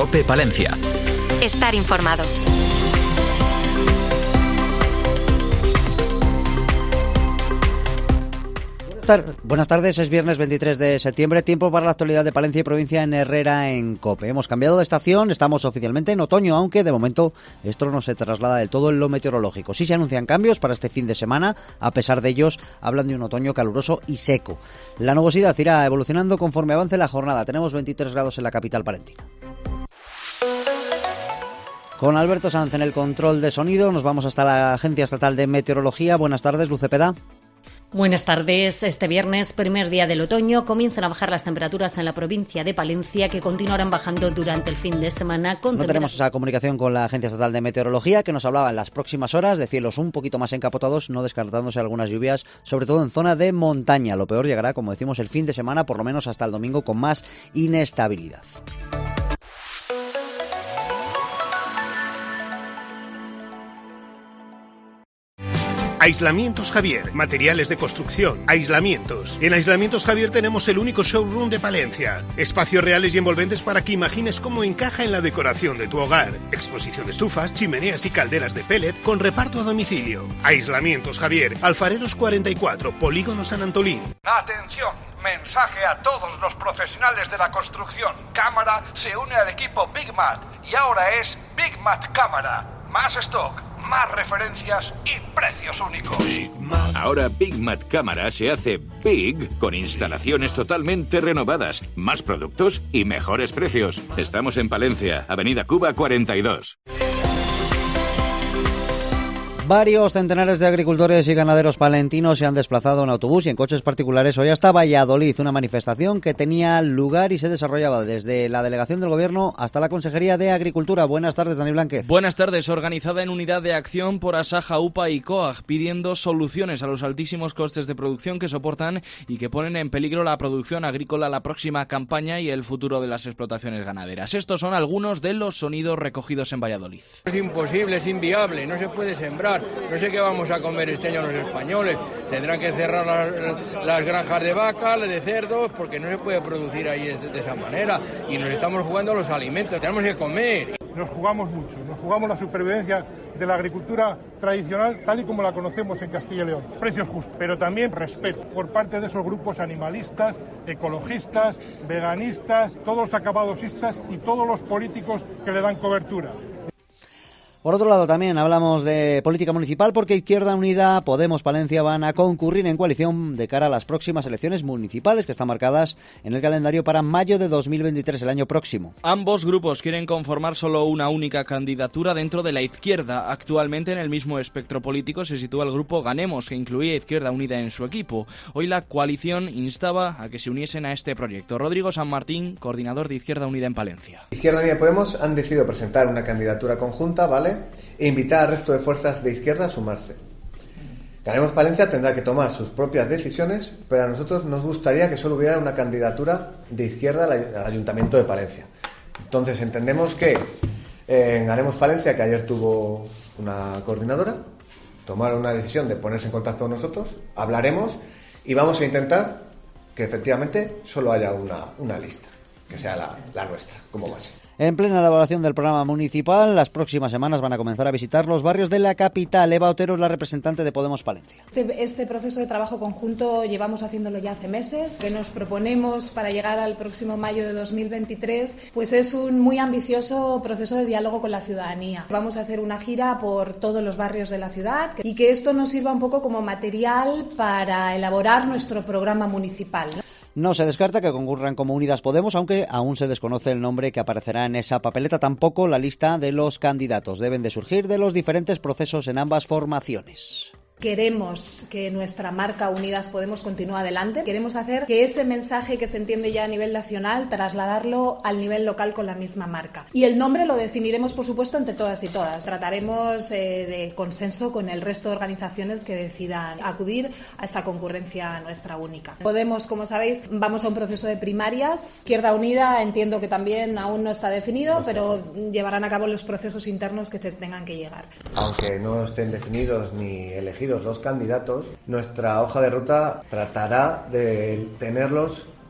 COPE Palencia. Estar informado. Buenas tardes, es viernes 23 de septiembre, tiempo para la actualidad de Palencia y provincia en Herrera en COPE. Hemos cambiado de estación, estamos oficialmente en otoño, aunque de momento esto no se traslada del todo en lo meteorológico. Sí se anuncian cambios para este fin de semana, a pesar de ellos hablan de un otoño caluroso y seco. La nubosidad irá evolucionando conforme avance la jornada. Tenemos 23 grados en la capital palentina. Con Alberto Sanz en el control de sonido, nos vamos hasta la Agencia Estatal de Meteorología. Buenas tardes, Luz Cepeda. Buenas tardes. Este viernes, primer día del otoño, comienzan a bajar las temperaturas en la provincia de Palencia, que continuarán bajando durante el fin de semana. No tenemos esa comunicación con la Agencia Estatal de Meteorología, que nos hablaba en las próximas horas de cielos un poquito más encapotados, no descartándose algunas lluvias, sobre todo en zona de montaña. Lo peor llegará, como decimos, el fin de semana, por lo menos hasta el domingo, con más inestabilidad. Aislamientos Javier, materiales de construcción, aislamientos. En Aislamientos Javier tenemos el único showroom de Palencia. Espacios reales y envolventes para que imagines cómo encaja en la decoración de tu hogar. Exposición de estufas, chimeneas y calderas de pellet con reparto a domicilio. Aislamientos Javier, Alfareros 44, Polígono San Antolín. ¡Atención! Mensaje a todos los profesionales de la construcción. Cámara se une al equipo Big Mat y ahora es Big Mat Cámara. Más stock, más referencias y precios únicos. Ahora Big Mat Cámara se hace Big con instalaciones totalmente renovadas, más productos y mejores precios. Estamos en Palencia, Avenida Cuba 42. Varios centenares de agricultores y ganaderos palentinos se han desplazado en autobús y en coches particulares hoy hasta Valladolid, una manifestación que tenía lugar y se desarrollaba desde la delegación del Gobierno hasta la Consejería de Agricultura. Buenas tardes, Dani Blánquez. Buenas tardes, organizada en unidad de acción por Asaja, UPA y COAG, pidiendo soluciones a los altísimos costes de producción que soportan y que ponen en peligro la producción agrícola, la próxima campaña y el futuro de las explotaciones ganaderas. Estos son algunos de los sonidos recogidos en Valladolid. Es imposible, es inviable, no se puede sembrar. No sé qué vamos a comer este año los españoles. Tendrán que cerrar las granjas de vacas, de cerdos, porque no se puede producir ahí de esa manera. Y nos estamos jugando los alimentos, tenemos que comer. Nos jugamos mucho, nos jugamos la supervivencia de la agricultura tradicional tal y como la conocemos en Castilla y León. Precios justos, pero también respeto por parte de esos grupos animalistas, ecologistas, veganistas, todos los acabadosistas y todos los políticos que le dan cobertura. Por otro lado, también hablamos de política municipal porque Izquierda Unida, Podemos, Palencia van a concurrir en coalición de cara a las próximas elecciones municipales que están marcadas en el calendario para mayo de 2023, el año próximo. Ambos grupos quieren conformar solo una única candidatura dentro de la izquierda. Actualmente en el mismo espectro político se sitúa el grupo Ganemos, que incluía Izquierda Unida en su equipo. Hoy la coalición instaba a que se uniesen a este proyecto. Rodrigo San Martín, coordinador de Izquierda Unida en Palencia. Izquierda Unida y Podemos han decidido presentar una candidatura conjunta, ¿vale?, e invitar al resto de fuerzas de izquierda a sumarse. Ganemos Palencia tendrá que tomar sus propias decisiones, pero a nosotros nos gustaría que solo hubiera una candidatura de izquierda al Ayuntamiento de Palencia. Entonces entendemos que en Ganemos Palencia, que ayer tuvo una coordinadora, tomaron una decisión de ponerse en contacto con nosotros, hablaremos y vamos a intentar que efectivamente solo haya una lista, que sea la nuestra, como base. En plena elaboración del programa municipal, las próximas semanas van a comenzar a visitar los barrios de la capital. Eva Otero es la representante de Podemos Palencia. Este proceso de trabajo conjunto llevamos haciéndolo ya hace meses. Que nos proponemos para llegar al próximo mayo de 2023, pues es un muy ambicioso proceso de diálogo con la ciudadanía. Vamos a hacer una gira por todos los barrios de la ciudad y que esto nos sirva un poco como material para elaborar nuestro programa municipal, ¿no? No se descarta que concurran como Unidas Podemos, aunque aún se desconoce el nombre que aparecerá en esa papeleta, tampoco la lista de los candidatos. Deben de surgir de los diferentes procesos en ambas formaciones. Queremos que nuestra marca Unidas Podemos continúe adelante. Queremos hacer que ese mensaje que se entiende ya a nivel nacional, trasladarlo al nivel local con la misma marca. Y el nombre lo definiremos, por supuesto, entre todas y todas. Trataremos de consenso con el resto de organizaciones que decidan acudir a esta concurrencia nuestra única. Podemos, como sabéis, vamos a un proceso de primarias. Izquierda Unida entiendo que también aún no está definido, pero llevarán a cabo los procesos internos que tengan que llegar. Aunque no estén definidos ni elegidos los candidatos, nuestra hoja de ruta tratará de tenerlos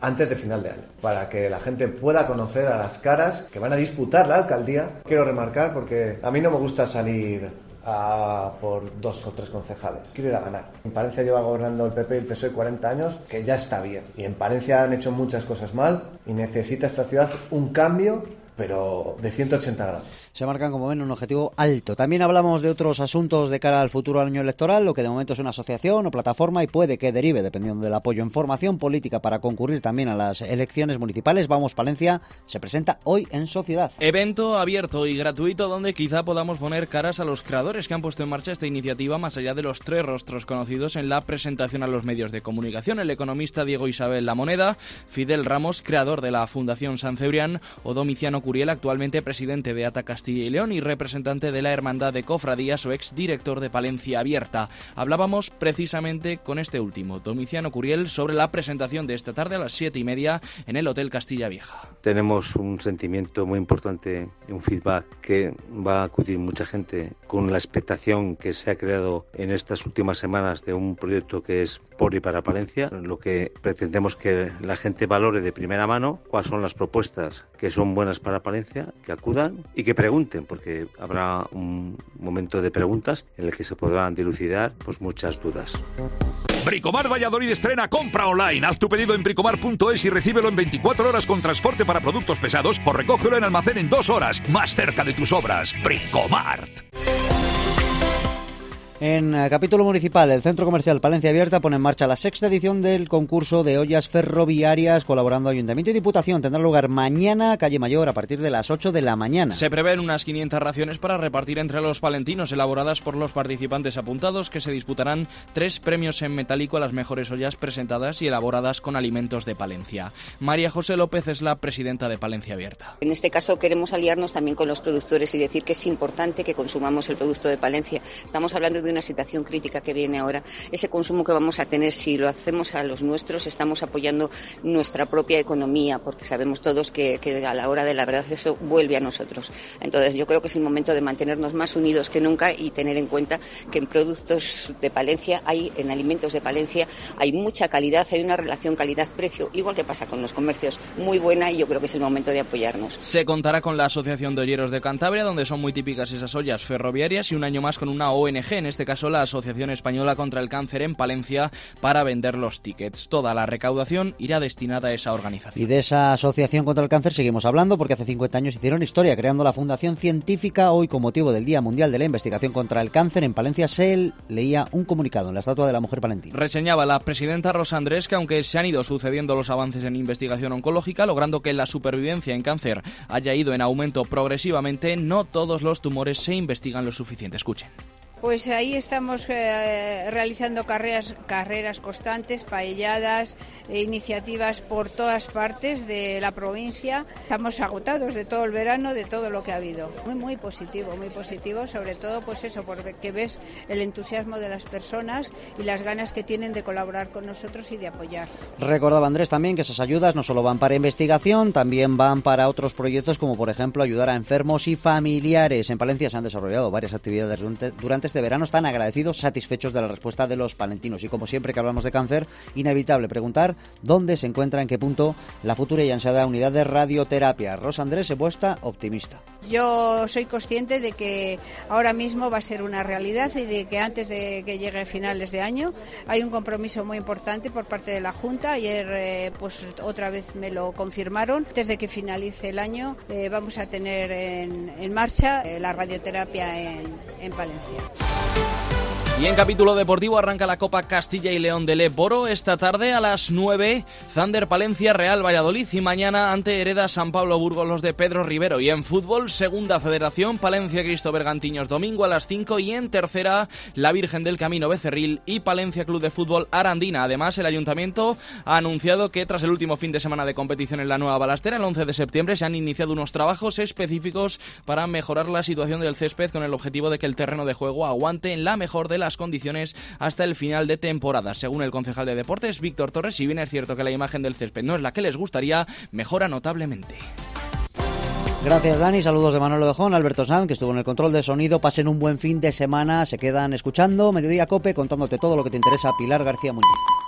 antes de final de año, para que la gente pueda conocer a las caras que van a disputar la alcaldía. Quiero remarcar, porque a mí no me gusta salir por 2 o 3 concejales. Quiero ir a ganar. En Palencia lleva gobernando el PP y el PSOE 40 años, que ya está bien. Y en Palencia han hecho muchas cosas mal y necesita esta ciudad un cambio, pero de 180 grados. Se marcan, como ven, un objetivo alto. También hablamos de otros asuntos de cara al futuro año electoral, lo que de momento es una asociación o plataforma y puede que derive, dependiendo del apoyo en formación política para concurrir también a las elecciones municipales. Vamos Palencia se presenta hoy en Sociedad. Evento abierto y gratuito donde quizá podamos poner caras a los creadores que han puesto en marcha esta iniciativa, más allá de los 3 rostros conocidos en la presentación a los medios de comunicación: el economista Diego Isabel La Moneda, Fidel Ramos, creador de la Fundación San Cebrián, o Domiciano Curiel, actualmente presidente de ATA Castilla y León y representante de la Hermandad de Cofradías o exdirector de Palencia Abierta. Hablábamos precisamente con este último, Domiciano Curiel, sobre la presentación de esta tarde a las 7:30 en el Hotel Castilla Vieja. Tenemos un sentimiento muy importante, un feedback que va a acudir mucha gente con la expectación que se ha creado en estas últimas semanas de un proyecto que es por y para Palencia. Lo que pretendemos que la gente valore de primera mano cuáles son las propuestas que son buenas para Palencia, que acudan y que pregunten, porque habrá un momento de preguntas en el que se podrán dilucidar pues muchas dudas. Bricomart Valladolid estrena compra online. Haz tu pedido en bricomart.es y recíbelo en 24 horas con transporte para productos pesados o recógelo en almacén en 2 horas, más cerca de tus obras. Bricomart. En capítulo municipal, el Centro Comercial Palencia Abierta pone en marcha la 6ª edición del concurso de ollas ferroviarias, colaborando Ayuntamiento y Diputación. Tendrá lugar mañana, calle Mayor, a partir de las 8 de la mañana. Se prevén unas 500 raciones para repartir entre los palentinos, elaboradas por los participantes apuntados, que se disputarán 3 premios en metálico a las mejores ollas presentadas y elaboradas con alimentos de Palencia. María José López es la presidenta de Palencia Abierta. En este caso queremos aliarnos también con los productores y decir que es importante que consumamos el producto de Palencia. Estamos hablando de una situación crítica que viene ahora. Ese consumo que vamos a tener, si lo hacemos a los nuestros, estamos apoyando nuestra propia economía, porque sabemos todos que a la hora de la verdad eso vuelve a nosotros. Entonces yo creo que es el momento de mantenernos más unidos que nunca y tener en cuenta que en productos de Palencia, en alimentos de Palencia, hay mucha calidad, hay una relación calidad-precio, igual que pasa con los comercios, muy buena, y yo creo que es el momento de apoyarnos. Se contará con la Asociación de Olleros de Cantabria, donde son muy típicas esas ollas ferroviarias, y un año más con una ONG, en este caso la Asociación Española contra el Cáncer en Palencia, para vender los tickets. Toda la recaudación irá destinada a esa organización. Y de esa Asociación contra el Cáncer seguimos hablando, porque hace 50 años hicieron historia creando la Fundación Científica. Hoy, con motivo del Día Mundial de la Investigación contra el Cáncer, en Palencia se leía un comunicado en la Estatua de la Mujer palentina. Reseñaba la presidenta Rosa Andrés que, aunque se han ido sucediendo los avances en investigación oncológica, logrando que la supervivencia en cáncer haya ido en aumento progresivamente, no todos los tumores se investigan lo suficiente. Escuchen. Pues ahí estamos realizando carreras constantes, paelladas, iniciativas por todas partes de la provincia. Estamos agotados de todo el verano, de todo lo que ha habido. Muy positivo, sobre todo pues eso, porque ves el entusiasmo de las personas y las ganas que tienen de colaborar con nosotros y de apoyar. Recordaba Andrés también que esas ayudas no solo van para investigación, también van para otros proyectos, como por ejemplo ayudar a enfermos y familiares. En Palencia se han desarrollado varias actividades durante este verano. Están agradecidos, satisfechos de la respuesta de los palentinos. Y como siempre que hablamos de cáncer, inevitable preguntar dónde se encuentra, en qué punto, la futura y ansiada unidad de radioterapia. Rosa Andrés se muestra optimista. Yo soy consciente de que ahora mismo va a ser una realidad y de que antes de que llegue finales de año hay un compromiso muy importante por parte de la Junta. Ayer pues otra vez me lo confirmaron. Antes de que finalice el año vamos a tener en marcha la radioterapia en Palencia. Y en capítulo deportivo arranca la Copa Castilla y León del Eboro esta tarde a las 9, Thunder Palencia, Real Valladolid, y mañana ante Hereda San Pablo Burgos los de Pedro Rivero. Y en fútbol, Segunda Federación, Palencia Cristo Bergantiños domingo a las 5, y en tercera, la Virgen del Camino Becerril y Palencia Club de Fútbol Arandina. Además, el Ayuntamiento ha anunciado que tras el último fin de semana de competición en la Nueva Balastera, el 11 de septiembre, se han iniciado unos trabajos específicos para mejorar la situación del césped, con el objetivo de que el terreno de juego aguante en la mejor de las condiciones hasta el final de temporada. Según el concejal de Deportes, Víctor Torres, si bien es cierto que la imagen del césped no es la que les gustaría, mejora notablemente. Gracias, Dani. Saludos de Manolo Dejón, Alberto Sanz, que estuvo en el control de sonido. Pasen un buen fin de semana. Se quedan escuchando Mediodía Cope, contándote todo lo que te interesa. Pilar García Muñiz.